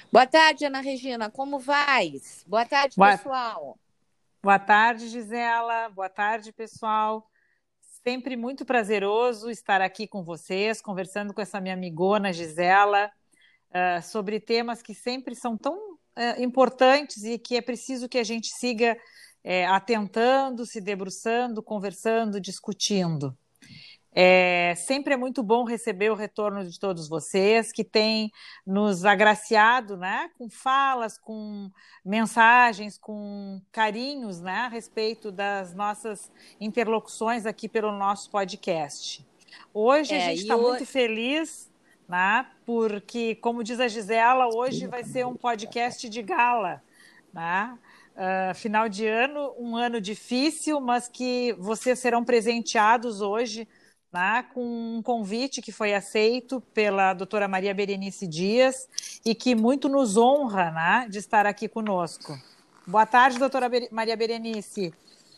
Boa tarde, Ana Regina, como vais? Boa tarde, Boa, pessoal. boa tarde, Gisela. Boa tarde, pessoal. Sempre muito prazeroso estar aqui com vocês, conversando com essa minha amigona Gisela, sobre temas que sempre são tão importantes e que é preciso que a gente siga atentando, se debruçando, conversando, discutindo. Sempre é muito bom receber o retorno de todos vocês que têm nos agraciado, né, com falas, com mensagens, com carinhos, né, a respeito das nossas interlocuções aqui pelo nosso podcast. Hoje a gente E está muito feliz, né, porque, como diz a Gisela, hoje vai ser um podcast de gala, né? Final de ano, um ano difícil, mas que vocês serão presenteados hoje, né, com um convite que foi aceito pela doutora Maria Berenice Dias e que muito nos honra, né, de estar aqui conosco. Boa tarde, doutora Maria Berenice.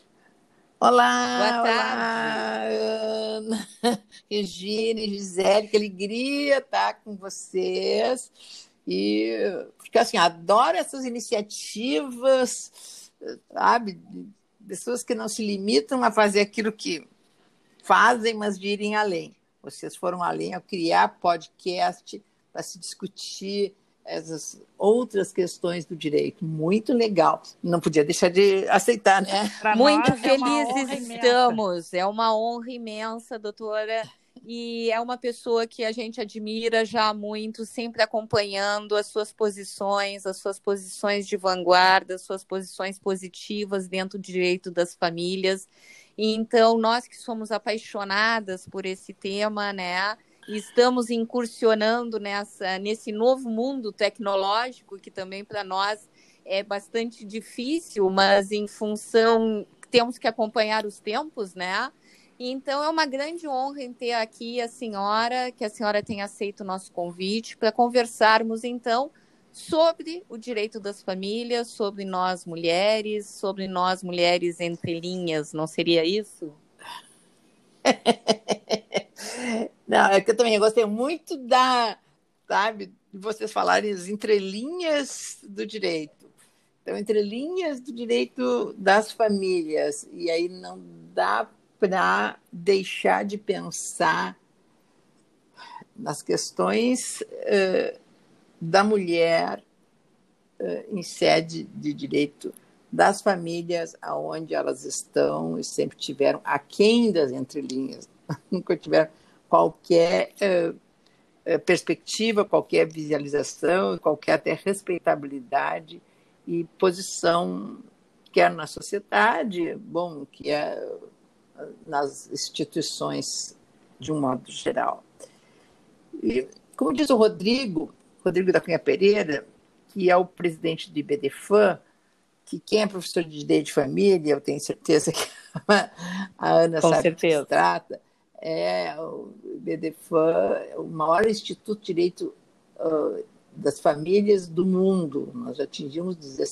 boa Olá, tarde. olá, Ana, Regina, Gisele, que alegria estar com vocês. Porque assim, adoro essas iniciativas, sabe? De pessoas que não se limitam a fazer aquilo que fazem, mas de irem além. Vocês foram além ao criar podcast para se discutir essas outras questões do direito. Muito legal. Não podia deixar de aceitar, né? Para Muito nós é uma felizes honra imensa. estamos, é uma honra imensa, doutora, e é uma pessoa que a gente admira já há muito, sempre acompanhando as suas posições de vanguarda, as suas posições positivas dentro do direito das famílias. E então, nós que somos apaixonadas por esse tema, né, e estamos incursionando nesse novo mundo tecnológico, que também para nós é bastante difícil, mas em função, temos que acompanhar os tempos, né? Então, é uma grande honra em ter aqui a senhora, que a senhora tenha aceito o nosso convite para conversarmos, então, sobre o direito das famílias, sobre nós mulheres entre linhas, não seria isso? Não, é que eu também gostei muito sabe, de vocês falarem as entrelinhas do direito. Então, entrelinhas do direito das famílias. E aí não dá para deixar de pensar nas questões da mulher em sede de direito das famílias, aonde elas estão e sempre tiveram aquém das entrelinhas, nunca tiveram qualquer perspectiva, qualquer visualização, qualquer até respeitabilidade e posição, quer na sociedade, bom, que é nas instituições de um modo geral. E, como diz o Rodrigo da Cunha Pereira, que é o presidente do IBDFAM, que quem é professor de direito de família, eu tenho certeza que a Ana Com sabe certeza. do que se trata, o IBDFAM, o maior instituto de direito das famílias do mundo. Nós já atingimos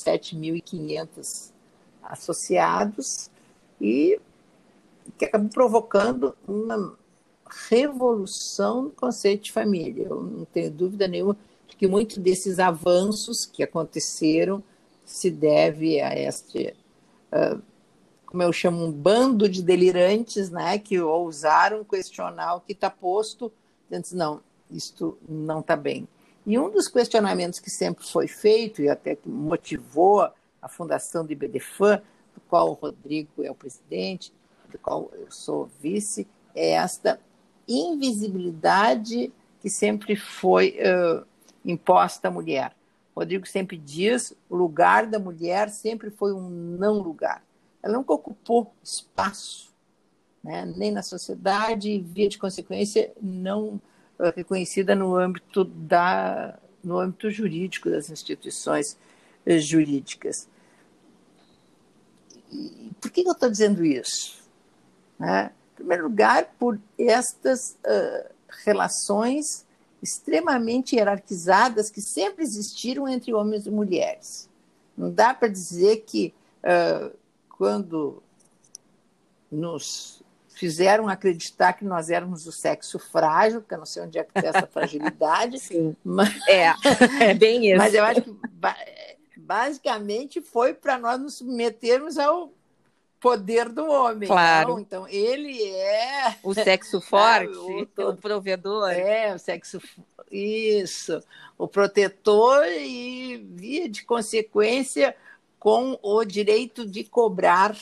17.500 associados e que acabou provocando uma revolução no conceito de família. Eu não tenho dúvida nenhuma de que muitos desses avanços que aconteceram se deve a este, como eu chamo, um bando de delirantes, né, que ousaram questionar o que está posto, dizendo, não, isto não está bem. E um dos questionamentos que sempre foi feito, e até que motivou a fundação do IBDFAM, do qual o Rodrigo é o presidente, do qual eu sou vice, é esta invisibilidade que sempre foi imposta à mulher. O Rodrigo sempre diz, o lugar da mulher sempre foi um não lugar. Ela nunca ocupou espaço, né? Nem na sociedade, e, via de consequência, não reconhecida no âmbito jurídico das instituições jurídicas. E por que eu estou dizendo isso? Né? Em primeiro lugar, por estas relações extremamente hierarquizadas que sempre existiram entre homens e mulheres. Não dá para dizer que quando nos fizeram acreditar que nós éramos o sexo frágil, porque eu não sei onde é que tem essa fragilidade. Sim, mas, é bem isso. mas eu acho que basicamente foi para nós nos submetermos ao poder do homem. Claro. Não? Então, ele é... O sexo forte, o provedor. O sexo... Isso. O protetor e, via de consequência, com o direito de cobrar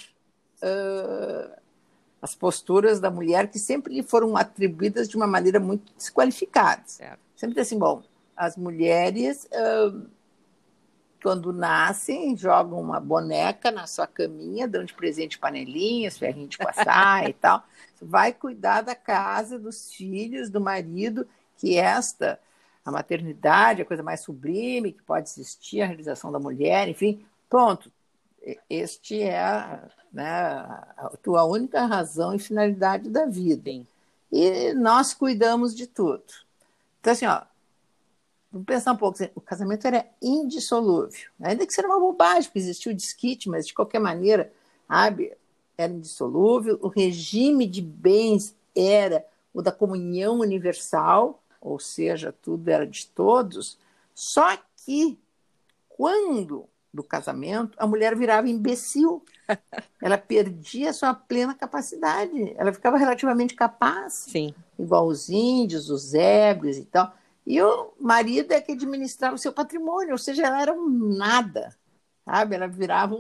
as posturas da mulher, que sempre lhe foram atribuídas de uma maneira muito desqualificada. Certo. Sempre assim, bom, as mulheres... quando nascem, jogam uma boneca na sua caminha, dão de presente panelinhas, ferrinho de passar e tal. Vai cuidar da casa, dos filhos, do marido, que a maternidade, é a coisa mais sublime, que pode existir, a realização da mulher, enfim, pronto. Este é a tua única razão e finalidade da vida. Sim. E nós cuidamos de tudo. Então, assim, vamos pensar um pouco, o casamento era indissolúvel, ainda que seja uma bobagem, porque existia o desquite, mas de qualquer maneira, era indissolúvel. O regime de bens era o da comunhão universal, ou seja, tudo era de todos, só que quando do casamento, a mulher virava imbecil, ela perdia a sua plena capacidade, ela ficava relativamente capaz, Sim. igual os índios, os ébrios e tal. E o marido é que administrava o seu patrimônio, ou seja, ela era um nada, sabe? Ela virava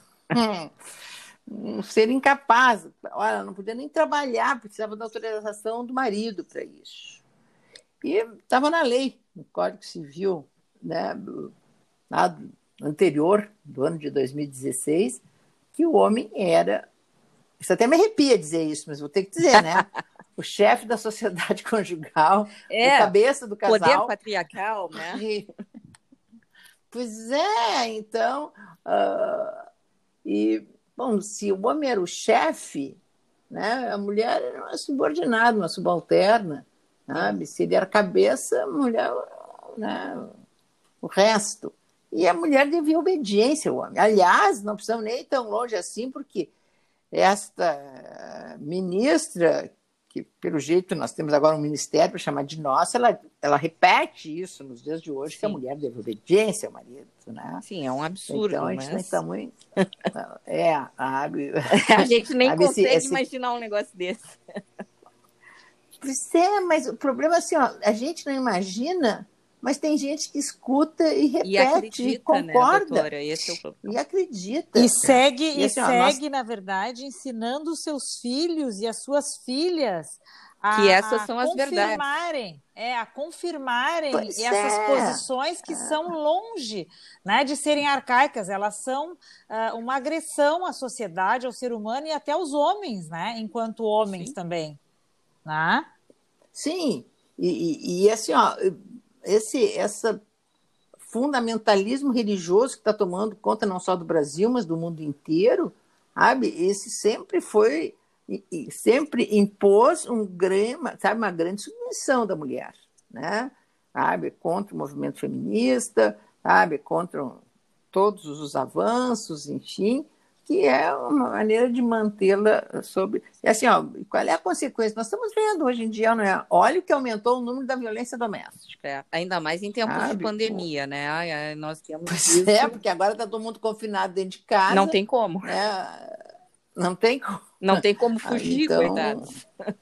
um ser incapaz. Olha, ela não podia nem trabalhar, precisava da autorização do marido para isso. E estava na lei, no Código Civil, né, anterior, do ano de 2016, que o homem era... Isso até me arrepia dizer isso, mas vou ter que dizer, né? O chefe da sociedade conjugal, o cabeça do casal. Poder patriarcal, né? Pois é, então... bom, se o homem era o chefe, né, a mulher era uma subordinada, uma subalterna, sabe? Se ele era cabeça, a mulher, né, o resto. E a mulher devia obediência ao homem. Aliás, não precisamos nem ir tão longe assim, porque esta ministra, que pelo jeito nós temos agora um ministério para chamar de nossa, ela repete isso nos dias de hoje. Sim. Que a mulher deve obediência ao marido, né? Sim, é um absurdo. Então a gente não está muito... A gente nem consegue imaginar um negócio desse. Pois é, mas o problema é assim, a gente não imagina, mas tem gente que escuta e repete, e acredita, e concorda. Né, doutora? Esse é o problema. E acredita. E segue, na verdade, ensinando os seus filhos e as suas filhas que essas são as verdades. A confirmarem essas posições que são longe, né, de serem arcaicas. Elas são uma agressão à sociedade, ao ser humano e até aos homens, né, enquanto homens. Sim. Também. Né? Sim, e assim, esse fundamentalismo religioso que está tomando conta não só do Brasil, mas do mundo inteiro, sabe? Esse sempre foi, sempre impôs uma grande submissão da mulher, né? Sabe? Contra o movimento feminista, sabe? Contra todos os avanços, enfim, que é uma maneira de mantê-la sobre... E assim, qual é a consequência? Nós estamos vendo hoje em dia, não é? Olha o que aumentou o número da violência doméstica. Ainda mais em tempos de pandemia, né? Nós temos isso. Porque agora está todo mundo confinado dentro de casa. Não tem como. Né? Não tem como. Não tem como fugir, coitados.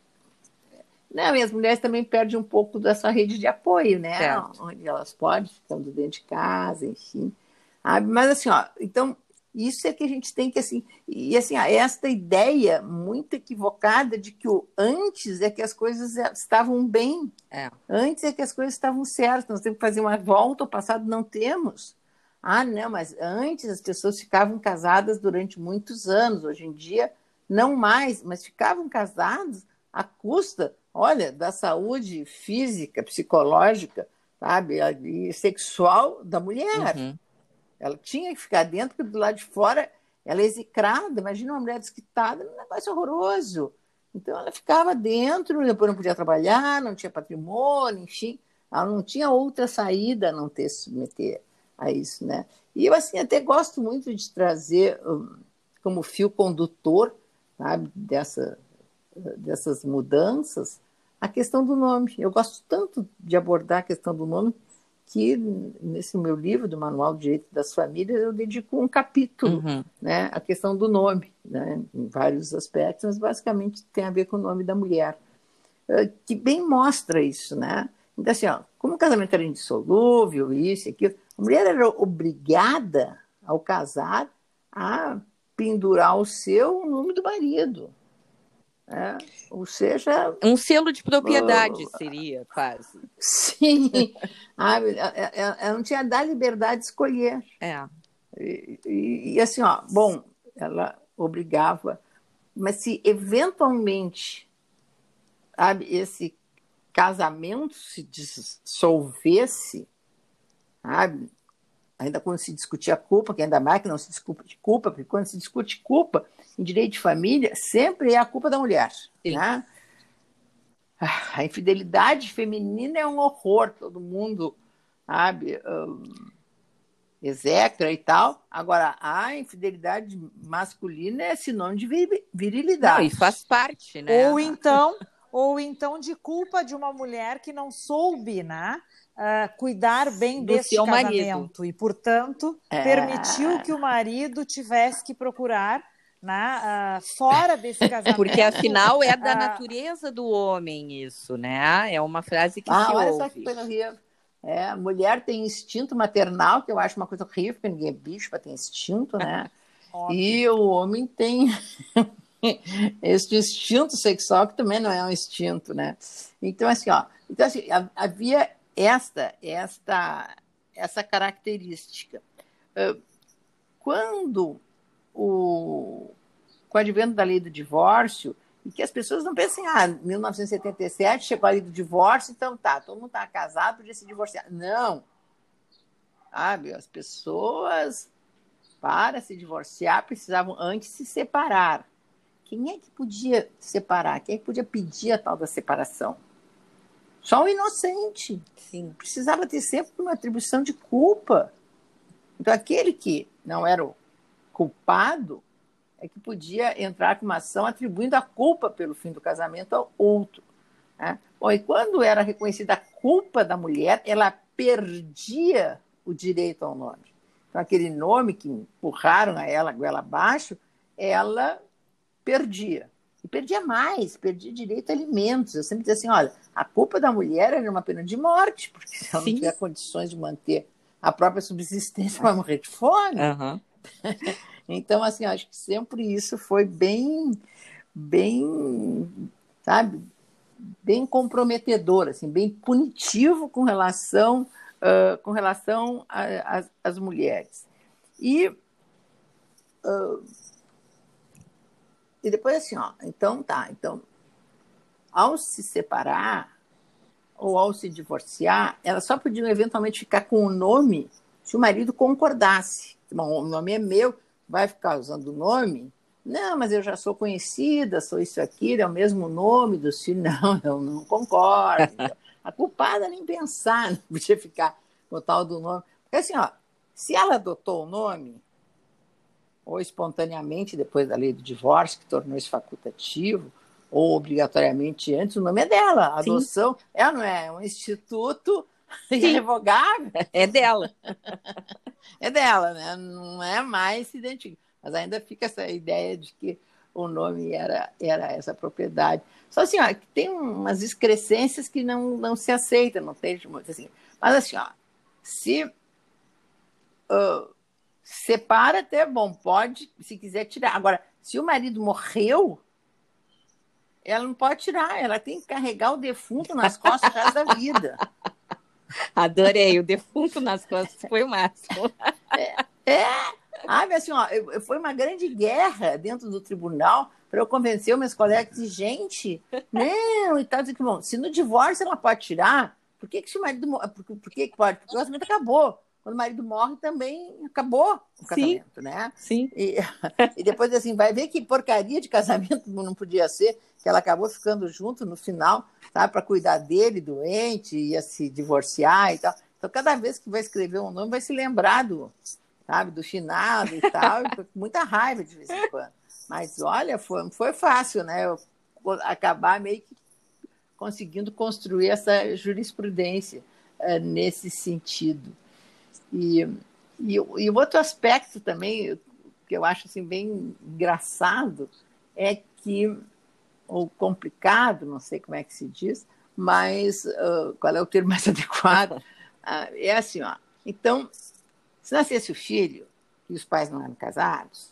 Não, e as mulheres também perdem um pouco da sua rede de apoio, né? Certo. Onde elas podem, ficando dentro de casa, enfim. Mas assim, então... Isso é que a gente tem que, assim... E, assim, esta ideia muito equivocada de que o antes é que as coisas estavam bem. Antes é que as coisas estavam certas. Nós temos que fazer uma volta ao passado. Não temos. Não, mas antes as pessoas ficavam casadas durante muitos anos. Hoje em dia, não mais. Mas ficavam casadas à custa, olha, da saúde física, psicológica, sabe? E sexual da mulher. Uhum. Ela tinha que ficar dentro, porque do lado de fora ela é execrada. Imagina uma mulher desquitada, um negócio horroroso. Então ela ficava dentro, depois não podia trabalhar, não tinha patrimônio, enfim. Ela não tinha outra saída a não ter se submeter a isso, né? E eu, assim, até gosto muito de trazer como fio condutor, sabe, dessa dessas mudanças, a questão do nome. Eu gosto tanto de abordar a questão do nome que, nesse meu livro, do Manual de Direito das Famílias, eu dedico um capítulo, né, à questão do nome, né, em vários aspectos, mas basicamente tem a ver com o nome da mulher, que bem mostra isso, né? Então, assim, ó, como o casamento era indissolúvel, isso e aquilo, a mulher era obrigada, ao casar, a pendurar o seu nome do marido. Ou seja... Um selo de propriedade seria, quase. Sim. Ela não tinha dar liberdade de escolher. E assim, ó, bom, ela obrigava, mas se eventualmente, sabe, esse casamento se dissolvesse, sabe, ainda quando se discutia culpa, que ainda mais que não se discute culpa, porque quando se discute culpa em direito de família, sempre é a culpa da mulher. Né? A infidelidade feminina é um horror, todo mundo, sabe, execra e tal. Agora, a infidelidade masculina é sinônimo de virilidade. Não, e faz parte, né? Ou então de culpa de uma mulher que não soube, né? Cuidar bem desse casamento marido. E, portanto, permitiu que o marido tivesse que procurar fora desse casamento. Porque, afinal, é da natureza do homem isso, né? É uma frase que se olha ouve. Só que coisa horrível. A mulher tem instinto maternal, que eu acho uma coisa horrível, porque ninguém é bicho para ter instinto, né? E o homem tem esse instinto sexual, que também não é um instinto, né? Então, assim, havia essa característica. Quando com o advento da lei do divórcio, e que as pessoas não pensem, 1977 chegou a lei do divórcio, então todo mundo estava casado, podia se divorciar. Não. Sabe, as pessoas, para se divorciar, precisavam antes se separar. Quem é que podia separar? Quem é que podia pedir a tal da separação? Só o inocente. Sim. Precisava ter sempre uma atribuição de culpa. Então, aquele que não era o culpado é que podia entrar com uma ação atribuindo a culpa pelo fim do casamento ao outro. Né? Bom, e quando era reconhecida a culpa da mulher, ela perdia o direito ao nome. Então, aquele nome que empurraram a ela goela abaixo, ela perdia. E perdia mais, perdia direito a alimentos. Eu sempre dizia assim, olha, a culpa da mulher era uma pena de morte, porque se ela não tiver condições de manter a própria subsistência, vai morrer de fome. Então, assim, acho que sempre isso foi bem, sabe, bem comprometedor, assim, bem punitivo com relação às mulheres. E depois, assim, então, ao se separar ou ao se divorciar, elas só podiam eventualmente ficar com o nome se o marido concordasse. Bom, o nome é meu, vai ficar usando o nome? Não, mas eu já sou conhecida, sou isso aqui, é o mesmo nome do filho. Não, eu não concordo. Então, a culpada nem pensar, não podia ficar com o tal do nome. Porque assim, se ela adotou o nome, ou espontaneamente depois da lei do divórcio, que tornou isso facultativo, ou obrigatoriamente antes, o nome é dela. A adoção, ela não é um instituto irrevogável. É dela. É dela, né? Não é mais se identifica. Mas ainda fica essa ideia de que o nome era essa propriedade. Só assim, que tem umas excrescências que não se aceitam, não tem muito assim. Mas assim, se separa até, bom, pode, se quiser tirar. Agora, se o marido morreu, ela não pode tirar, ela tem que carregar o defunto nas costas o resto da vida. Adorei, o defunto nas costas foi o máximo. Assim, foi uma grande guerra dentro do tribunal para eu convencer os meus colegas de gente, não, e tal, que, bom, se no divórcio ela pode tirar, por que se o marido morre? Por que pode? Porque o casamento acabou. Quando o marido morre, também acabou o casamento, né? Sim. E depois, assim, vai ver que porcaria de casamento não podia ser, que ela acabou ficando junto no final, sabe, para cuidar dele, doente, ia se divorciar e tal. Então, cada vez que vai escrever um nome, vai se lembrar do finado e tal, e com muita raiva de vez em quando. Mas, olha, foi fácil, né? Eu acabar meio que conseguindo construir essa jurisprudência nesse sentido. E o outro aspecto também, que eu acho assim, bem engraçado, é que, ou complicado, não sei como é que se diz, mas qual é o termo mais adequado? É assim, ó. Então, se nascesse o filho e os pais não eram casados,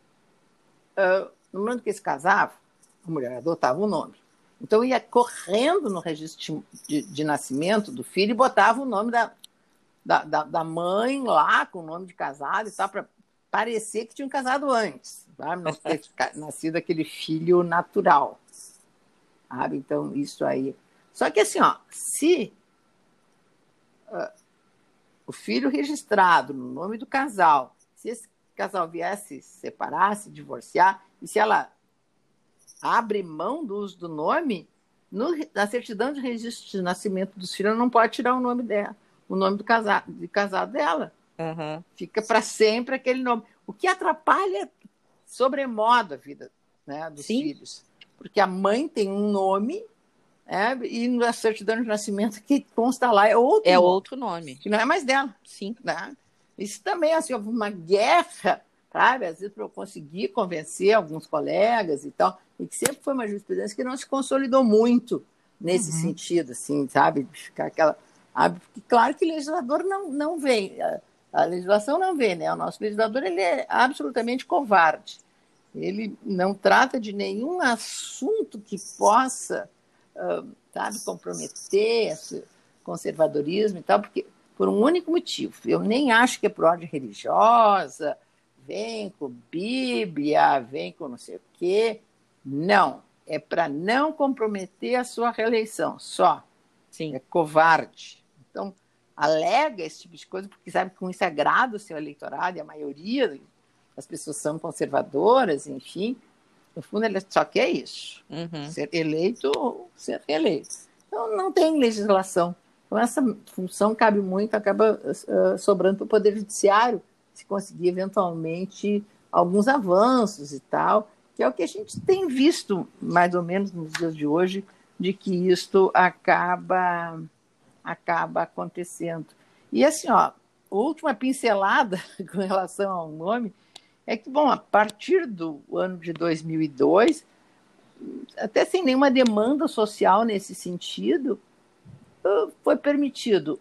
no momento que eles casavam, a mulher adotava o nome. Então, ia correndo no registro de nascimento do filho e botava o nome da mãe lá, com o nome de casado e tal, para parecer que tinham casado antes, sabe? Não ter nascido aquele filho natural. Sabe? Então, isso aí. Só que assim, ó, se o filho registrado no nome do casal, se esse casal viesse se separar, se divorciar, e se ela abre mão do uso do nome, na certidão de registro de nascimento dos filhos, ela não pode tirar o nome dela, o nome de casado dela. Uhum. Fica para sempre aquele nome. O que atrapalha sobremodo a vida, né, dos filhos. Porque a mãe tem um nome, e na certidão de nascimento que consta lá é outro nome. Que não é mais dela. Sim. Né? Isso também, assim, houve uma guerra, sabe? Às vezes para eu conseguir convencer alguns colegas e tal, e que sempre foi uma jurisprudência que não se consolidou muito nesse sentido, assim, sabe? De ficar aquela... Porque, claro que o legislador não vê, a legislação não vê, né? O nosso legislador, ele é absolutamente covarde. Ele não trata de nenhum assunto que possa, sabe, comprometer esse conservadorismo e tal, porque, por um único motivo. Eu nem acho que é por ordem religiosa, vem com Bíblia, vem com não sei o quê. Não. É para não comprometer a sua reeleição, só. Sim. É covarde. Então, alega esse tipo de coisa, porque sabe que com isso agrada o seu eleitorado, e a maioria das pessoas são conservadoras, enfim. No fundo, ele só quer isso. Ser eleito ou ser reeleito. Então, não tem legislação. Então, essa função cabe muito, acaba sobrando para o Poder Judiciário, se conseguir, eventualmente, alguns avanços e tal, que é o que a gente tem visto, mais ou menos, nos dias de hoje, de que isto acaba acontecendo. E, assim, ó, a última pincelada com relação ao nome é que, bom, a partir do ano de 2002, até sem nenhuma demanda social nesse sentido, foi permitido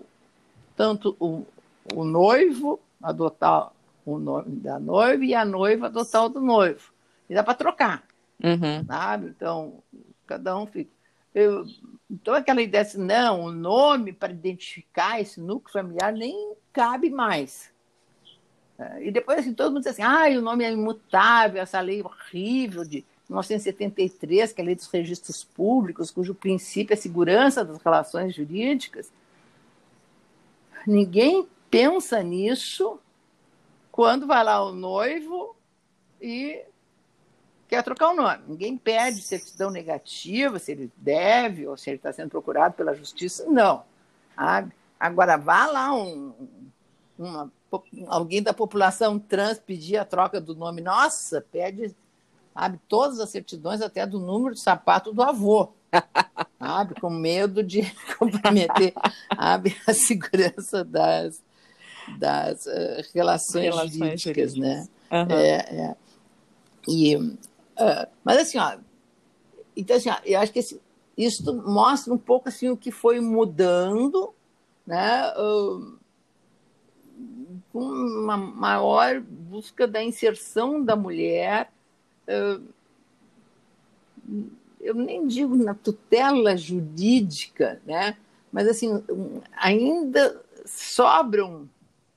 tanto o noivo adotar o nome da noiva e a noiva adotar o do noivo. E dá para trocar, sabe? Então, cada um fica... Então, aquela ideia assim, não, o nome para identificar esse núcleo familiar nem cabe mais. E depois, assim, todo mundo diz assim, o nome é imutável, essa lei horrível de 1973, que é a Lei dos Registros Públicos, cujo princípio é a segurança das relações jurídicas. Ninguém pensa nisso quando vai lá o noivo e quer trocar o nome. Ninguém pede certidão negativa, se ele deve ou se ele está sendo procurado pela justiça, não. Agora, vá lá alguém da população trans pedir a troca do nome, nossa, pede, sabe, todas as certidões, até do número de sapato do avô, sabe, com medo de comprometer, sabe, a segurança das relações jurídicas, né? Mas assim, ó, então, assim, ó, eu acho que isso mostra um pouco assim, o que foi mudando, né? Com uma maior busca da inserção da mulher, eu nem digo na tutela jurídica, né? Mas assim, ainda sobram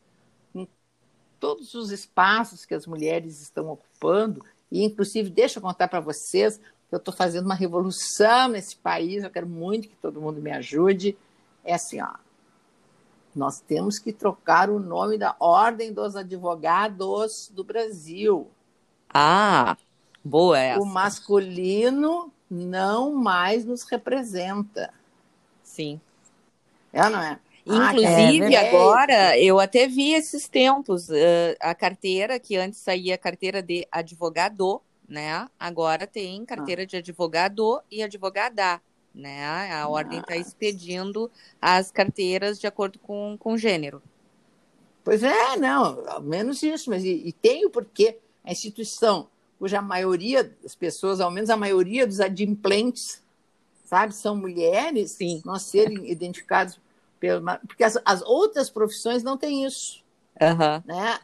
todos os espaços que as mulheres estão ocupando, e inclusive, deixa eu contar para vocês que eu estou fazendo uma revolução nesse país, eu quero muito que todo mundo me ajude. É assim, ó, nós temos que trocar o nome da Ordem dos Advogados do Brasil. Boa essa. O masculino não mais nos representa. Sim. Não é? Inclusive, agora, eu até vi esses tempos, a carteira, que antes saía a carteira de advogado, né? Agora tem carteira de advogado e advogada, né? A ordem está expedindo as carteiras de acordo com gênero. Pois é, não, ao menos isso, mas e tem o porquê. A instituição, cuja maioria das pessoas, ao menos a maioria dos adimplentes, sabe, são mulheres, Sim. não serem identificados porque as outras profissões não têm isso. Uhum. Né?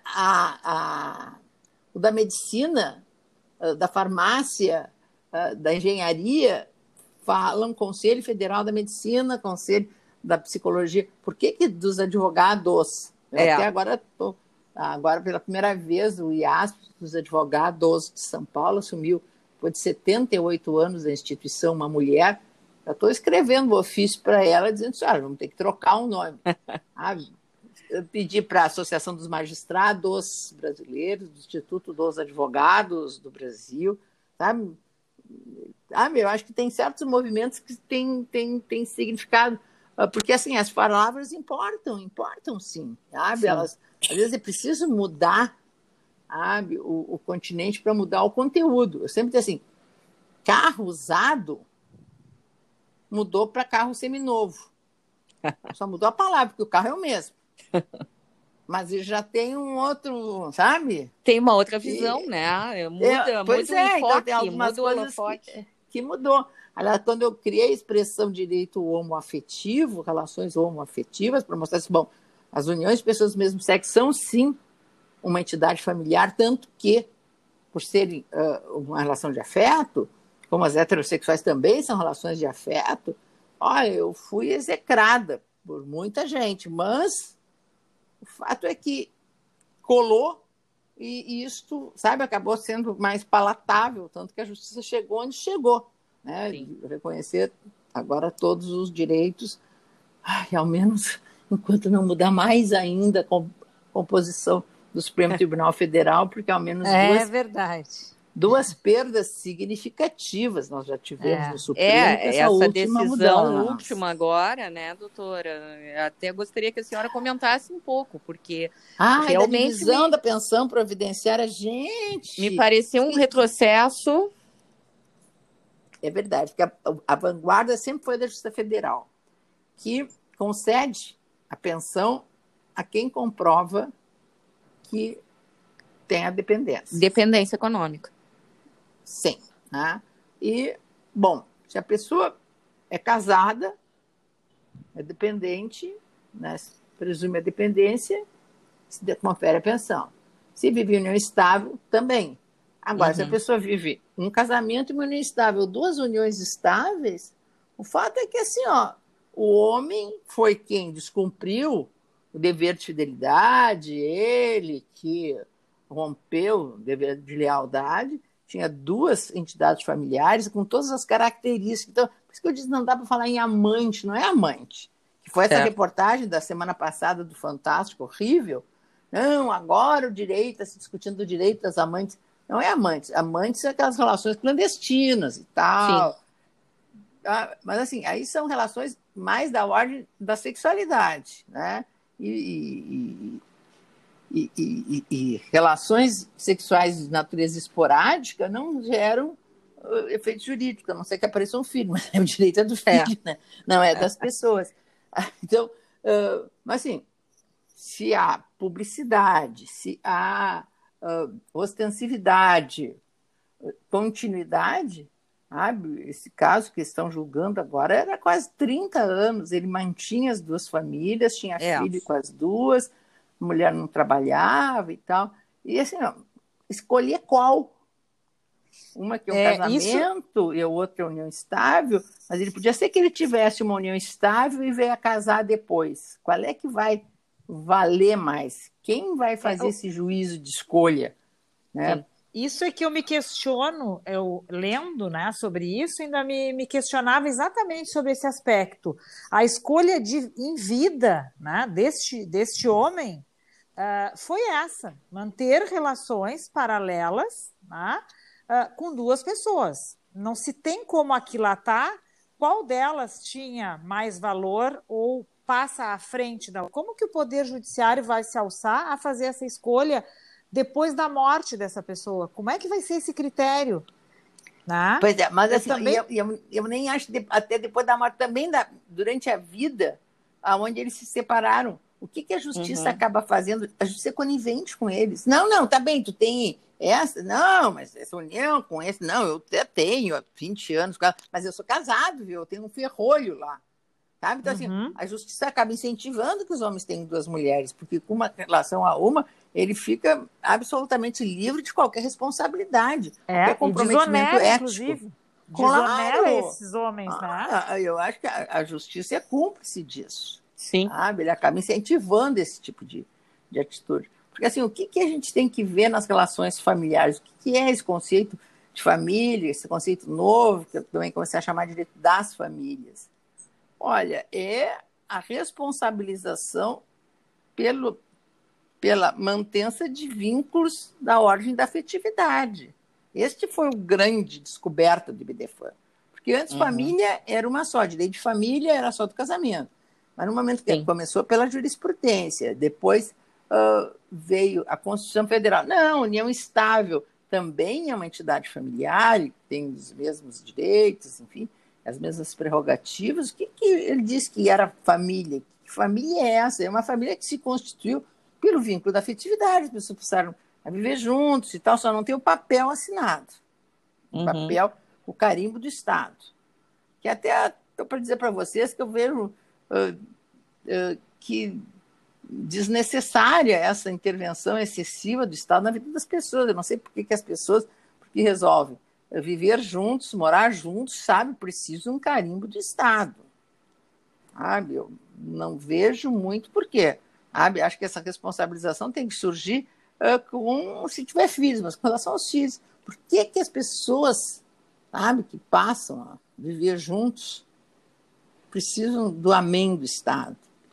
O da medicina, da farmácia, da engenharia, falam Conselho Federal da Medicina, Conselho da Psicologia. Por que dos advogados? Eu até agora, pela primeira vez, o IASP dos Advogados de São Paulo assumiu, depois de 78 anos da instituição, uma mulher. Eu estou escrevendo o ofício para ela, dizendo assim, vamos ter que trocar um nome. Eu pedi para a Associação dos Magistrados Brasileiros, do Instituto dos Advogados do Brasil, sabe? Eu acho que tem certos movimentos que têm significado, porque assim, as palavras importam sim, sabe? Sim. Às vezes é preciso mudar, sabe, o continente para mudar o conteúdo. Eu sempre digo assim, carro usado mudou para carro seminovo. Só mudou a palavra, porque o carro é o mesmo. Mas ele já tem um outro, sabe? Tem uma outra visão, né? Muda o enfoque, então tem algumas coisas que mudou. Aliás, quando eu criei a expressão direito homoafetivo, relações homoafetivas, para mostrar assim, bom, as uniões de pessoas do mesmo sexo são, sim, uma entidade familiar, tanto que, por serem uma relação de afeto, como as heterossexuais também são relações de afeto, eu fui execrada por muita gente, mas o fato é que colou e isto, sabe, acabou sendo mais palatável, tanto que a justiça chegou onde chegou, né? De reconhecer agora todos os direitos, ao menos enquanto não mudar mais ainda a composição do Supremo Tribunal Federal, porque ao menos duas perdas significativas nós já tivemos no Supremo. Essa decisão última agora, né, doutora? Eu até gostaria que a senhora comentasse um pouco, porque realmente a divisão da pensão providenciária, gente... Me pareceu um retrocesso. É verdade, porque a vanguarda sempre foi da Justiça Federal, que concede a pensão a quem comprova que tem a dependência. Dependência econômica. Sim. Né? E, bom, se a pessoa é casada, é dependente, né, presume a dependência, se confere a pensão. Se vive em união estável, também. Agora, se a pessoa vive um casamento e uma união estável, duas uniões estáveis, o fato é que, assim, o homem foi quem descumpriu o dever de fidelidade, ele que rompeu o dever de lealdade, tinha duas entidades familiares com todas as características. Então, por isso que eu disse, não dá para falar em amante, não é amante. Que foi essa reportagem da semana passada do Fantástico, horrível. Não, agora o direito, está se discutindo o direito das amantes. Não é amantes. Amantes são aquelas relações clandestinas e tal. Sim. Mas, assim, aí são relações mais da ordem da sexualidade, né? E relações sexuais de natureza esporádica não geram efeito jurídico, a não ser que apareça um filho, mas o direito é do filho, né? Não é das pessoas. Então, mas assim, se há publicidade, se há ostensividade, continuidade, sabe? Esse caso que estão julgando agora era quase 30 anos, ele mantinha as duas famílias, tinha filho com as duas, a mulher não trabalhava e tal. E assim, escolher qual. Uma que é um casamento e a outra é união estável, mas ele podia ser que ele tivesse uma união estável e veio a casar depois. Qual é que vai valer mais? Quem vai fazer esse juízo de escolha? Né? Isso é que eu me questiono, eu lendo, né, sobre isso, ainda me questionava exatamente sobre esse aspecto. A escolha em vida, né, deste homem foi essa, manter relações paralelas, né, com duas pessoas. Não se tem como aquilatar qual delas tinha mais valor ou passa à frente da... Como que o Poder Judiciário vai se alçar a fazer essa escolha depois da morte dessa pessoa. Como é que vai ser esse critério? Né? Pois é, mas assim, também... eu nem acho, até depois da morte, também durante a vida, onde eles se separaram, o que a justiça acaba fazendo? A justiça é conivente com eles. Não, tá bem, tu tem essa, não, mas essa união com esse, não, eu até tenho há 20 anos, mas eu sou casado, viu? Eu tenho um ferrolho lá. Sabe? Então, assim, a justiça acaba incentivando que os homens tenham duas mulheres, porque com uma relação a uma, ele fica absolutamente livre de qualquer responsabilidade, qualquer comprometimento desonera, ético. Inclusive. Claro! Desonera esses homens, né? Eu acho que a justiça é cúmplice disso. Sim. Sabe? Ele acaba incentivando esse tipo de atitude. Porque, assim, o que a gente tem que ver nas relações familiares? O que é esse conceito de família, esse conceito novo, que eu também comecei a chamar de direito das famílias? Olha, é a responsabilização pela mantença de vínculos da ordem da afetividade. Este foi o grande descoberta do IBDFAN. Porque antes família era uma só, direito de família era só do casamento. Mas no momento que começou pela jurisprudência, depois veio a Constituição Federal. Não, união estável também é uma entidade familiar, tem os mesmos direitos, enfim, as mesmas prerrogativas. O que ele disse que era família? Que família é essa? É uma família que se constituiu pelo vínculo da afetividade, as pessoas passaram a viver juntos e tal, só não tem o papel assinado. O papel, o carimbo do Estado. Que até estou para dizer para vocês que eu vejo que desnecessária essa intervenção excessiva do Estado na vida das pessoas. Eu não sei por que as pessoas resolvem viver juntos, morar juntos, sabe, precisam de um carimbo do Estado. Sabe? Eu não vejo muito por quê. Sabe? Acho que essa responsabilização tem que surgir se tiver filhos, mas com relação aos filhos. Por que as pessoas, sabe, que passam a viver juntos precisam do amém do Estado?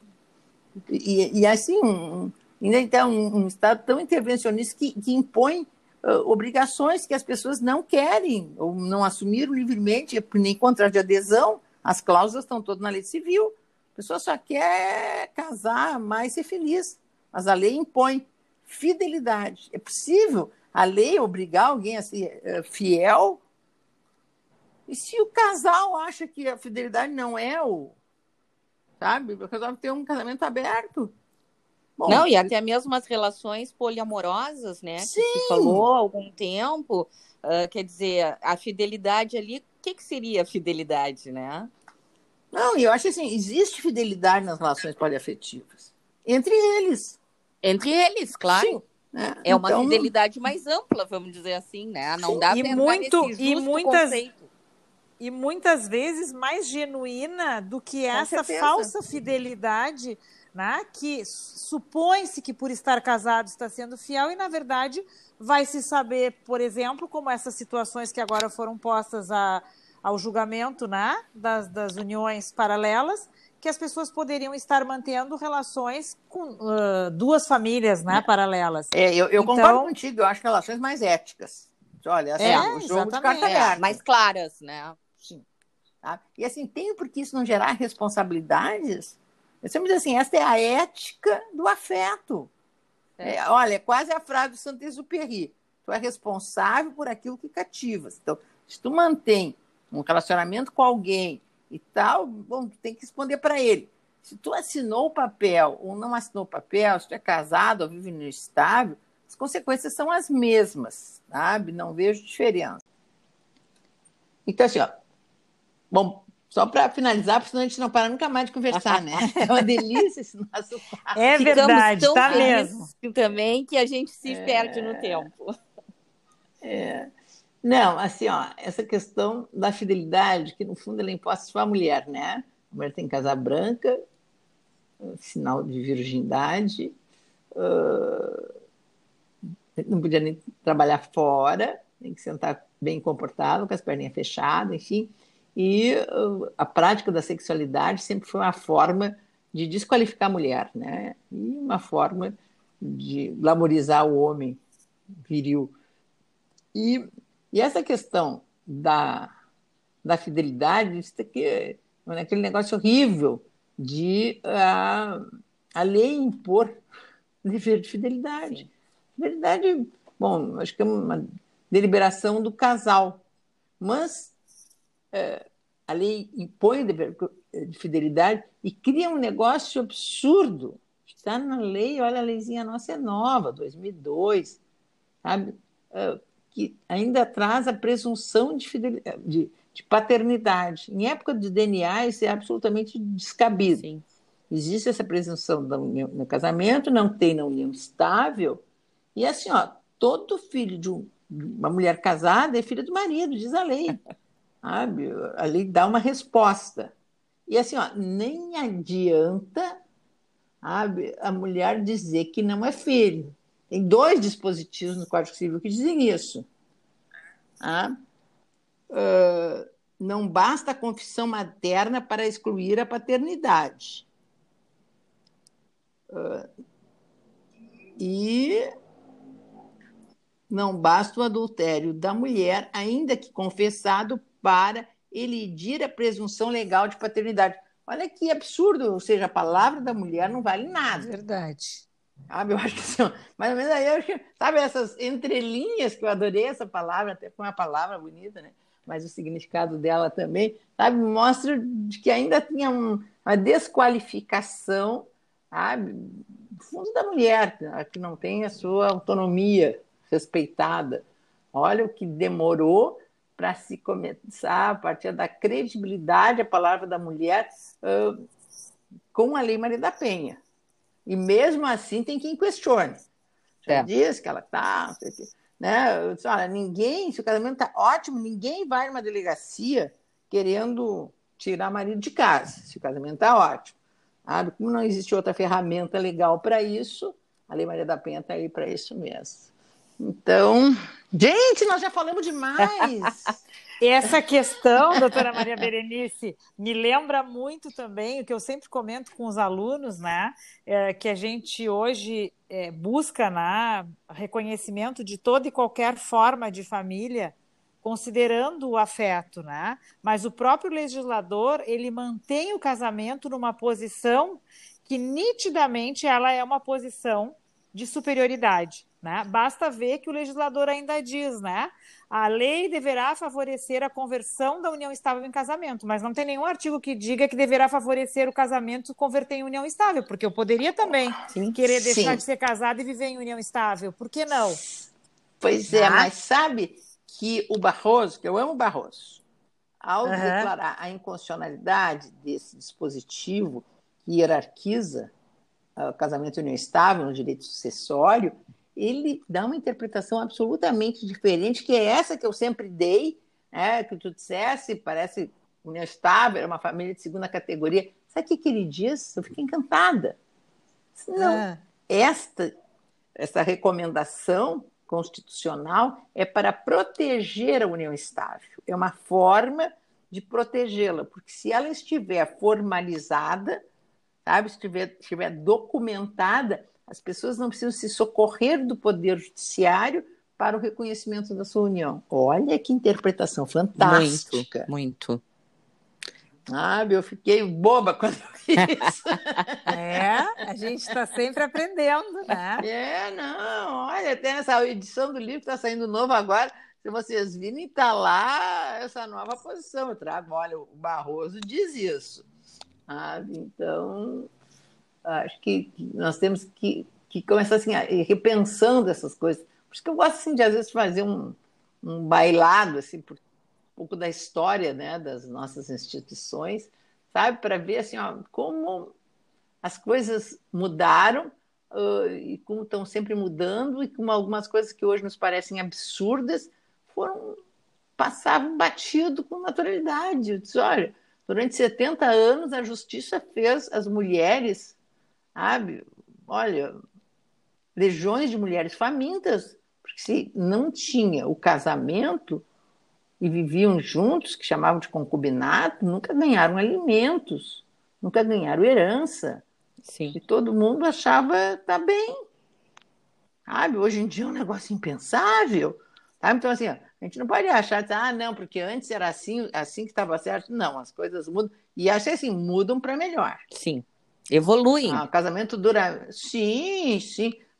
E assim, ainda então, um Estado tão intervencionista que impõe obrigações que as pessoas não querem ou não assumiram livremente, nem contrato de adesão, as cláusulas estão todas na lei civil. A pessoa só quer casar, mais ser feliz. Mas a lei impõe fidelidade. É possível a lei obrigar alguém a ser fiel? E se o casal acha que a fidelidade não é sabe? Resolve ter um casamento aberto. Bom, não, e até mesmo as relações poliamorosas, né? Sim. Que se falou há algum tempo. Quer dizer, a fidelidade ali, o que seria a fidelidade, né? Não, eu acho assim, existe fidelidade nas relações poliafetivas. Entre eles. Entre eles, claro. Sim, né? É uma fidelidade mais ampla, vamos dizer assim, né? Não dá para entrar nesse justo conceito. E muitas vezes mais genuína do que essa falsa fidelidade, né? Que supõe-se que por estar casado está sendo fiel e, na verdade, vai se saber, por exemplo, como essas situações que agora foram postas ao julgamento, né? das uniões paralelas, que as pessoas poderiam estar mantendo relações com duas famílias, né? paralelas. Eu concordo contigo, eu acho que relações mais éticas. Olha, o jogo de carta aberta. Mais claras, né? Sim. Tá? E assim, tem por que isso não gerar responsabilidades? Eu sempre digo assim, essa é a ética do afeto. Olha, é quase a frase do Saint-Exupéry. Tu é responsável por aquilo que cativas. Então, se tu mantém um relacionamento com alguém e tal, bom, tu tem que responder para ele. Se tu assinou o papel ou não assinou o papel, se tu é casado ou vive no estável, as consequências são as mesmas, sabe? Não vejo diferença. Então, assim, bom, só para finalizar, porque senão a gente não para nunca mais de conversar, né? É uma delícia esse nosso papo. É verdade, tá mesmo. Também que a gente se perde no tempo. Não, assim, essa questão da fidelidade, que no fundo ela é imposta só à mulher, né? A mulher tem que casar branca, sinal de virgindade, não podia nem trabalhar fora, tem que sentar bem comportado, com as perninhas fechadas, enfim. E a prática da sexualidade sempre foi uma forma de desqualificar a mulher, né? E uma forma de glamorizar o homem viril. E essa questão da fidelidade, isso aqui é aquele negócio horrível de a lei impor dever de fidelidade. Na verdade, bom, acho que é uma deliberação do casal, mas a lei impõe o dever de fidelidade e cria um negócio absurdo. Está na lei, olha, a leizinha nossa é nova, 2002, sabe? Que ainda traz a presunção de fidelidade, de paternidade. Em época de DNA, isso é absolutamente descabido. Sim. Existe essa presunção no casamento, não tem na união estável, e assim, ó, todo filho de uma mulher casada é filho do marido, diz a lei. Sabe? A lei dá uma resposta. E assim, ó, nem adianta, sabe, a mulher dizer que não é filho. Tem 2 dispositivos no Código Civil que dizem isso. Tá? Não basta a confissão materna para excluir a paternidade. E não basta o adultério da mulher, ainda que confessado, para elidir a presunção legal de paternidade. Olha que absurdo, ou seja, a palavra da mulher não vale nada. Verdade. Sabe? Eu acho que assim, mais ou menos aí, eu acho que, sabe, essas entrelinhas que eu adorei essa palavra, até foi uma palavra bonita, né? Mas o significado dela também, sabe, mostra de que ainda tinha uma desqualificação, sabe, do fundo da mulher, que não tem a sua autonomia respeitada. Olha o que demorou para se começar, a partir da credibilidade, a palavra da mulher com a Lei Maria da Penha. E mesmo assim tem quem questione. Já diz que ela está... Né? Eu disse, olha, ninguém, se o casamento está ótimo, ninguém vai numa delegacia querendo tirar marido de casa, se o casamento está ótimo. Sabe? Como não existe outra ferramenta legal para isso, a Lei Maria da Penha está aí para isso mesmo. Então, gente, nós já falamos demais. Essa questão, doutora Maria Berenice, me lembra muito também o que eu sempre comento com os alunos, né? Que a gente hoje busca, né, reconhecimento de toda e qualquer forma de família, considerando o afeto, né? Mas o próprio legislador, ele mantém o casamento numa posição que nitidamente ela é uma posição de superioridade, né? Basta ver que o legislador ainda diz, né? A lei deverá favorecer a conversão da união estável em casamento, mas não tem nenhum artigo que diga que deverá favorecer o casamento converter em união estável, porque eu poderia também querer deixar de ser casado e viver em união estável. Por que não? Pois é, mas sabe que o Barroso, que eu amo o Barroso, ao declarar a inconstitucionalidade desse dispositivo que hierarquiza o casamento e união estável no direito sucessório, ele dá uma interpretação absolutamente diferente, que é essa que eu sempre dei, né, que tu dissesse, parece união estável, era uma família de segunda categoria. Sabe o que ele diz? Eu fiquei encantada. Não, esta recomendação constitucional é para proteger a união estável. É uma forma de protegê-la, porque se ela estiver formalizada, sabe, estiver documentada, as pessoas não precisam se socorrer do Poder Judiciário para o reconhecimento da sua união. Olha que interpretação fantástica. Muito. Sabe, eu fiquei boba quando eu vi isso. A gente está sempre aprendendo, né? Não, olha, até nessa edição do livro que está saindo novo agora, se vocês virem, está lá essa nova posição. Eu trago, olha, o Barroso diz isso. Então, acho que nós temos que começar assim, repensando essas coisas. Por isso que eu gosto assim, de, às vezes, fazer um bailado assim, por um pouco da história, né, das nossas instituições, sabe, para ver assim, como as coisas mudaram e como estão sempre mudando e como algumas coisas que hoje nos parecem absurdas passavam batido com naturalidade. Eu disse, olha, durante 70 anos, a justiça fez as mulheres, sabe, olha, legiões de mulheres famintas, porque se não tinha o casamento e viviam juntos, que chamavam de concubinato, nunca ganharam alimentos, nunca ganharam herança. Sim. E todo mundo achava tá bem. Sabe? Hoje em dia é um negócio impensável. Sabe? Então, assim, a gente não pode achar, não, porque antes era assim que estava certo. Não, as coisas mudam. E acho assim, mudam para melhor. Sim. Evoluem. O casamento dura... Sim.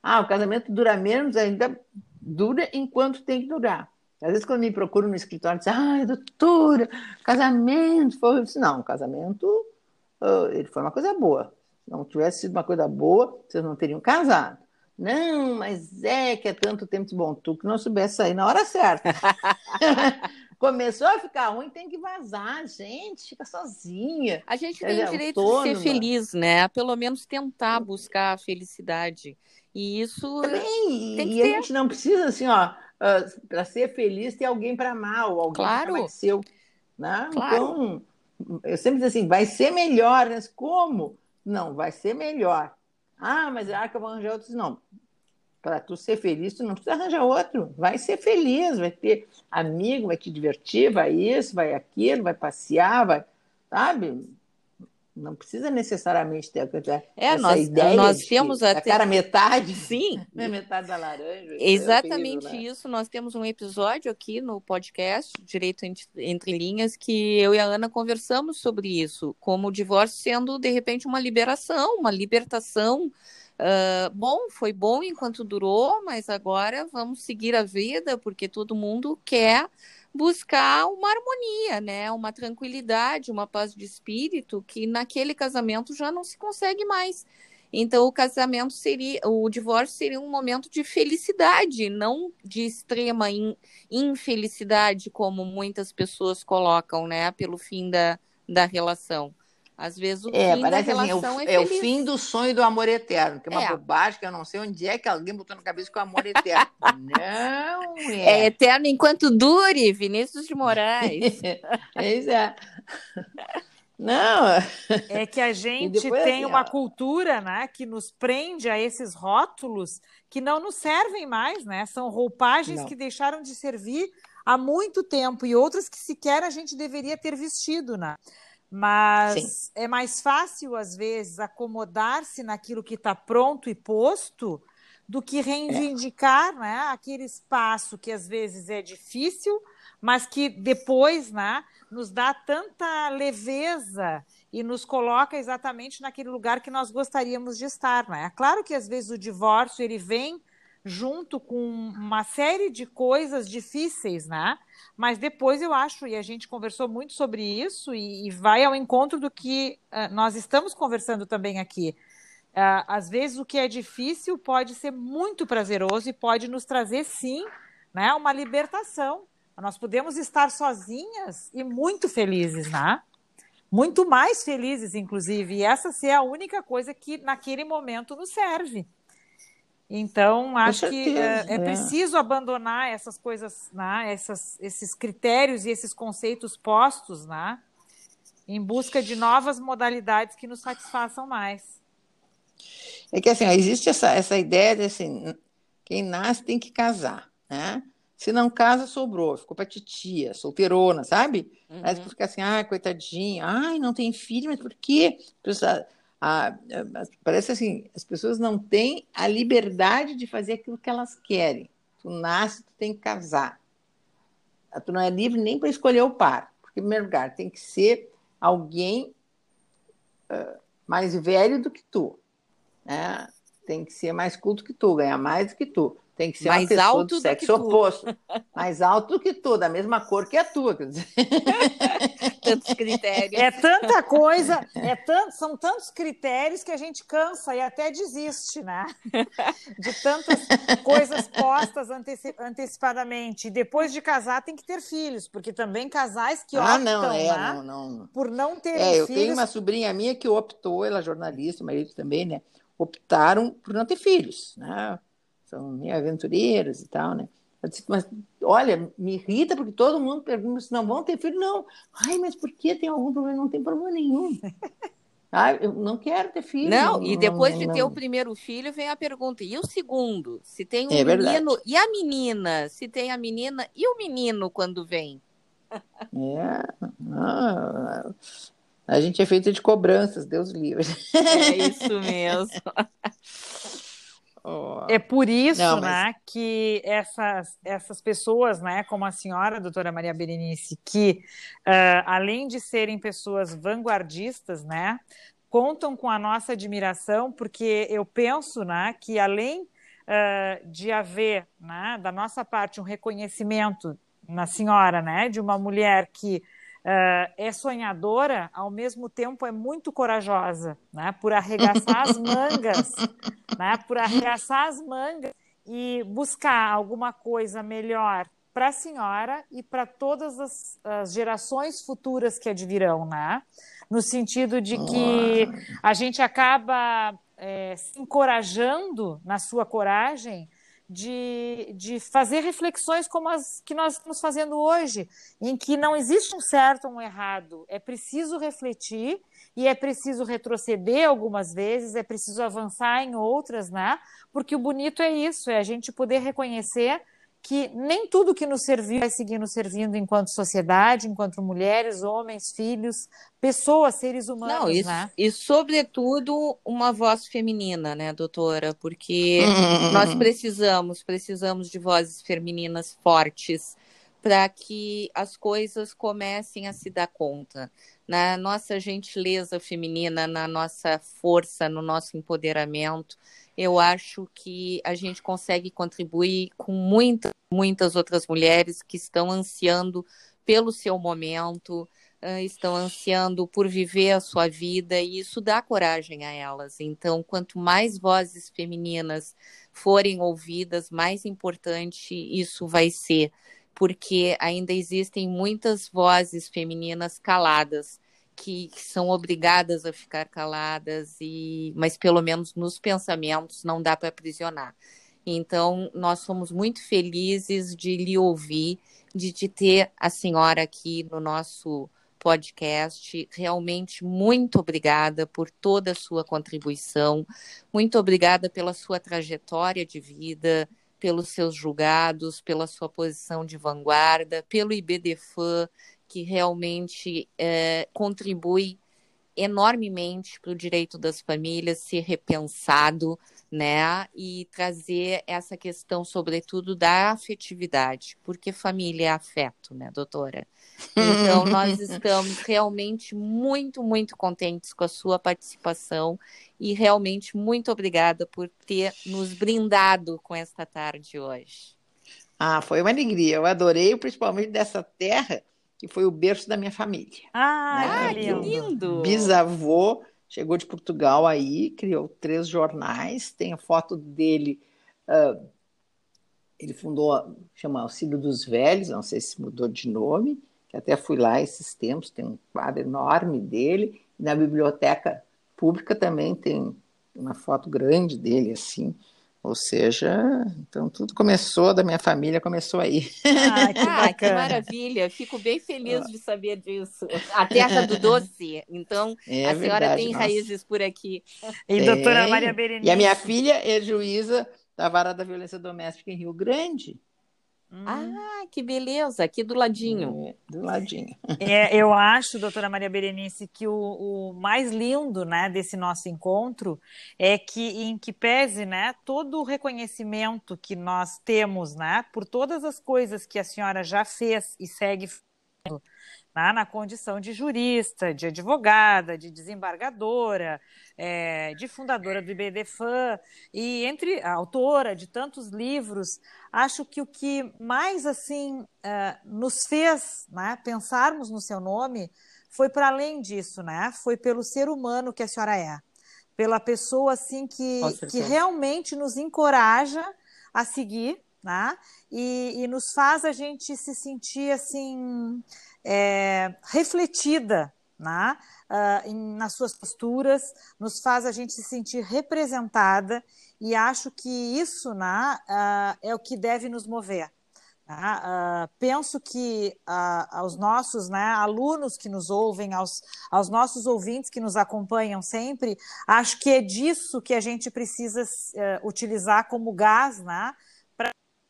o casamento dura menos, ainda dura enquanto tem que durar. Às vezes, quando me procuram no escritório, dizem, doutora, casamento foi... Não, o casamento ele foi uma coisa boa. Se não tivesse sido uma coisa boa, vocês não teriam casado. Não, mas é que é tanto tempo. Bom, tu que não soubesse sair na hora certa. Começou a ficar ruim, tem que vazar, gente, fica sozinha. A gente tem o direito de ser feliz, né? Pelo menos tentar buscar a felicidade. E isso também, tem que e ter. A gente não precisa, assim, para ser feliz, ter alguém para amar, ou alguém Claro. para mais seu. Né? Claro. Então, eu sempre digo assim, vai ser melhor, mas como? Não, vai ser melhor. Mas que eu vou arranjar outros? Não. Para tu ser feliz, tu não precisa arranjar outro. Vai ser feliz, vai ter amigo, vai te divertir, vai isso, vai aquilo, vai passear, sabe? Não precisa necessariamente ter essa ideia nós de temos que a cara metade, sim, metade da laranja. Exatamente horrível, né? isso. Nós temos um episódio aqui no podcast Direito Entre Linhas que eu e a Ana conversamos sobre isso, como o divórcio sendo de repente uma liberação, uma libertação. Bom, foi bom enquanto durou, mas agora vamos seguir a vida porque todo mundo quer buscar uma harmonia, né? Uma tranquilidade, uma paz de espírito que naquele casamento já não se consegue mais. Então, o divórcio seria um momento de felicidade, não de extrema infelicidade, como muitas pessoas colocam, né? Pelo fim da relação. Às vezes o fim da relação é o fim do sonho do amor eterno, que é uma bobagem que eu não sei onde é que alguém botou na cabeça que o amor é eterno. Não é. É eterno enquanto dure, Vinícius de Moraes. Não. É que a gente tem uma cultura, né, que nos prende a esses rótulos que não nos servem mais, né? São roupagens que deixaram de servir há muito tempo e outras que sequer a gente deveria ter vestido, né? Mas é mais fácil, às vezes, acomodar-se naquilo que está pronto e posto do que reivindicar, né, aquele espaço que às vezes é difícil, mas que depois, né, nos dá tanta leveza e nos coloca exatamente naquele lugar que nós gostaríamos de estar. Né? É claro que às vezes o divórcio ele vem junto com uma série de coisas difíceis, né? Mas depois eu acho, e a gente conversou muito sobre isso, e vai ao encontro do que nós estamos conversando também aqui. Às vezes o que é difícil pode ser muito prazeroso e pode nos trazer, sim, né, uma libertação. Nós podemos estar sozinhas e muito felizes, né? Muito mais felizes, inclusive. E essa ser a única coisa que naquele momento nos serve. Então, acho que é preciso abandonar essas coisas, né? Esses critérios e esses conceitos postos, né? Em busca de novas modalidades que nos satisfaçam mais. É que assim, existe essa ideia de assim, quem nasce tem que casar, né? Se não casa, sobrou, ficou para titia, solteirona, sabe? Mas fica assim, coitadinha, não tem filho, mas por quê? Parece assim, as pessoas não têm a liberdade de fazer aquilo que elas querem. Tu nasce, tu tem que casar. Tu não é livre nem para escolher o par. Porque, em primeiro lugar, tem que ser alguém mais velho do que tu. Né? Tem que ser mais culto que tu, ganhar mais do que tu. Tem que ser mais uma pessoa do sexo oposto. Mais alto do que tu, da mesma cor que a tua. Quer dizer. Tantos critérios. É tanta coisa, são tantos critérios que a gente cansa e até desiste, né? De tantas coisas postas antecipadamente. E depois de casar tem que ter filhos, porque também casais que optam por não terem filhos... Eu tenho uma sobrinha minha que optou, ela é jornalista, o marido também, né? Optaram por não ter filhos, né? São meio aventureiros e tal, né? Eu disse, mas olha, me irrita porque todo mundo pergunta se não vão ter filho. Não. Mas por que tem algum problema? Não tem problema nenhum. Eu não quero ter filho. Não, e depois de ter o primeiro filho, vem a pergunta, e o segundo? Se tem um menino, verdade. E a menina? Se tem a menina, e o menino quando vem? A gente é feito de cobranças, Deus livre. É isso mesmo. É por isso, né, que essas pessoas, né, como a senhora, doutora Maria Berenice, que além de serem pessoas vanguardistas, né, contam com a nossa admiração, porque eu penso, né, que além de haver, né, da nossa parte, um reconhecimento na senhora, né, de uma mulher que é sonhadora, ao mesmo tempo é muito corajosa, né, por arregaçar as mangas, né, por arregaçar as mangas e buscar alguma coisa melhor para a senhora e para todas as gerações futuras que advirão, né? No sentido de que a gente acaba se encorajando na sua coragem de fazer reflexões como as que nós estamos fazendo hoje, em que não existe um certo ou um errado, é preciso refletir e é preciso retroceder algumas vezes, é preciso avançar em outras, né? Porque o bonito é isso, é a gente poder reconhecer que nem tudo que nos serviu vai seguir nos servindo enquanto sociedade, enquanto mulheres, homens, filhos, pessoas, seres humanos, Não, né? E sobretudo uma voz feminina, né, doutora? Porque nós precisamos de vozes femininas fortes para que as coisas comecem a se dar conta. Na nossa gentileza feminina, na nossa força, no nosso empoderamento, eu acho que a gente consegue contribuir com muitas outras mulheres que estão ansiando pelo seu momento, estão ansiando por viver a sua vida, e isso dá coragem a elas. Então, quanto mais vozes femininas forem ouvidas, mais importante isso vai ser, porque ainda existem muitas vozes femininas caladas, que são obrigadas a ficar caladas, mas pelo menos nos pensamentos não dá para aprisionar. Então, nós somos muito felizes de lhe ouvir, de ter a senhora aqui no nosso podcast. Realmente, muito obrigada por toda a sua contribuição, muito obrigada pela sua trajetória de vida, pelos seus julgados, pela sua posição de vanguarda, pelo IBDFAN, que realmente contribui enormemente para o direito das famílias ser repensado, né? E trazer essa questão, sobretudo, da afetividade, porque família é afeto, né, doutora? Então, nós estamos realmente muito, muito contentes com a sua participação e realmente muito obrigada por ter nos brindado com esta tarde hoje. Foi uma alegria. Eu adorei, principalmente dessa terra, que foi o berço da minha família. Né? Que lindo! Bisavô chegou de Portugal aí, criou 3 jornais, tem a foto dele. Ele fundou, chama Auxílio dos Velhos, não sei se mudou de nome, que até fui lá esses tempos, tem um quadro enorme dele. E na biblioteca pública também tem uma foto grande dele, assim. Ou seja, então tudo começou, da minha família começou aí. Que maravilha, fico bem feliz de saber disso. A terra do doce, então a senhora tem raízes por aqui. E doutora Maria Berenice. E a minha filha é juíza da Vara da Violência Doméstica em Rio Grande. Que beleza, aqui do ladinho. Do ladinho. Eu acho, doutora Maria Berenice, que o mais lindo, né, desse nosso encontro é que, em que pese, né, todo o reconhecimento que nós temos, né, por todas as coisas que a senhora já fez e segue fazendo, né, na condição de jurista, de advogada, de desembargadora, de fundadora do IBDFAN e entre a autora de tantos livros, acho que o que mais assim nos fez, né, pensarmos no seu nome foi para além disso, né? Foi pelo ser humano que a senhora é, pela pessoa assim que realmente nos encoraja a seguir, né? E nos faz a gente se sentir assim refletida, né? Nas suas posturas, nos faz a gente se sentir representada, e acho que isso, né, é o que deve nos mover. Penso que aos nossos, né, alunos que nos ouvem, aos nossos ouvintes que nos acompanham sempre, acho que é disso que a gente precisa utilizar como gás, né, para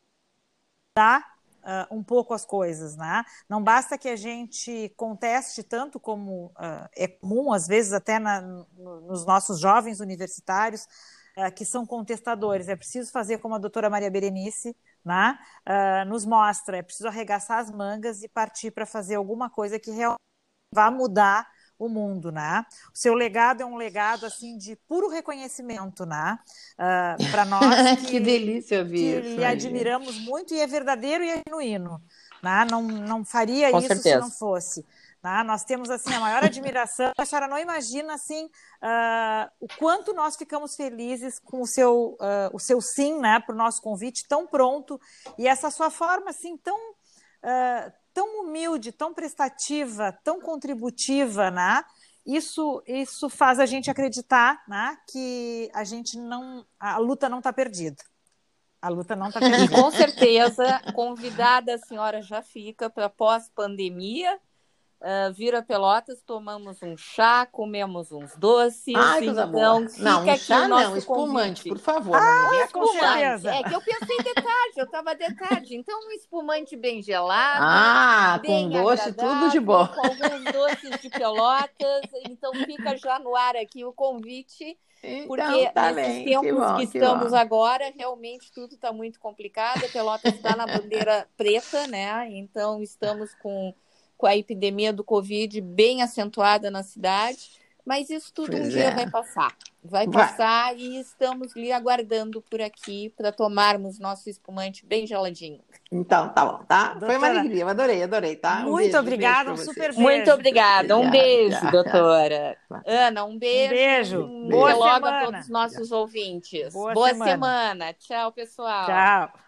dar um pouco as coisas, né? Não basta que a gente conteste tanto como é comum, às vezes até nos nossos jovens universitários, que são contestadores. É preciso fazer como a doutora Maria Berenice, né? Nos mostra, é preciso arregaçar as mangas e partir para fazer alguma coisa que realmente vá mudar o mundo, né? O seu legado é um legado assim de puro reconhecimento, né? Para nós que delícia ouvir que isso, lhe admiramos muito e é verdadeiro e é genuíno, né? Não faria Com isso certeza. se não fosse. Né? Nós temos assim a maior admiração. A senhora não imagina assim o quanto nós ficamos felizes com o seu sim, né, para o nosso convite tão pronto e essa sua forma assim tão humilde, tão prestativa, tão contributiva, né? Isso faz a gente acreditar, né, que a luta não está perdida. A luta não está perdida. E com certeza, convidada a senhora já fica para pós-pandemia, vir a Pelotas, tomamos um chá, comemos uns doces. Ai, coisa então, boa. fica Não, um aqui chá o nosso não, espumante, convite. por favor. Não me com certeza. É que eu pensei de tarde, eu estava de tarde. Então, um espumante bem gelado, bem com doce, tudo de agradável, bom. com alguns doces de Pelotas. Então, fica já no ar aqui o convite, porque Então, tá nesses bem, tempos que estamos bom. agora, realmente tudo está muito complicado. A Pelotas está na bandeira preta, né? Então, estamos com a epidemia do Covid bem acentuada na cidade, mas isso tudo um dia vai passar. Vai passar e estamos lhe aguardando por aqui para tomarmos nosso espumante bem geladinho. Então, tá bom, tá? Doutora, foi uma alegria, eu adorei, tá? Muito obrigada, um super beijo. Muito obrigada, um beijo, doutora. Ana, um beijo. Um beijo. Boa semana a todos os nossos ouvintes. Boa semana. Tchau, pessoal. Tchau.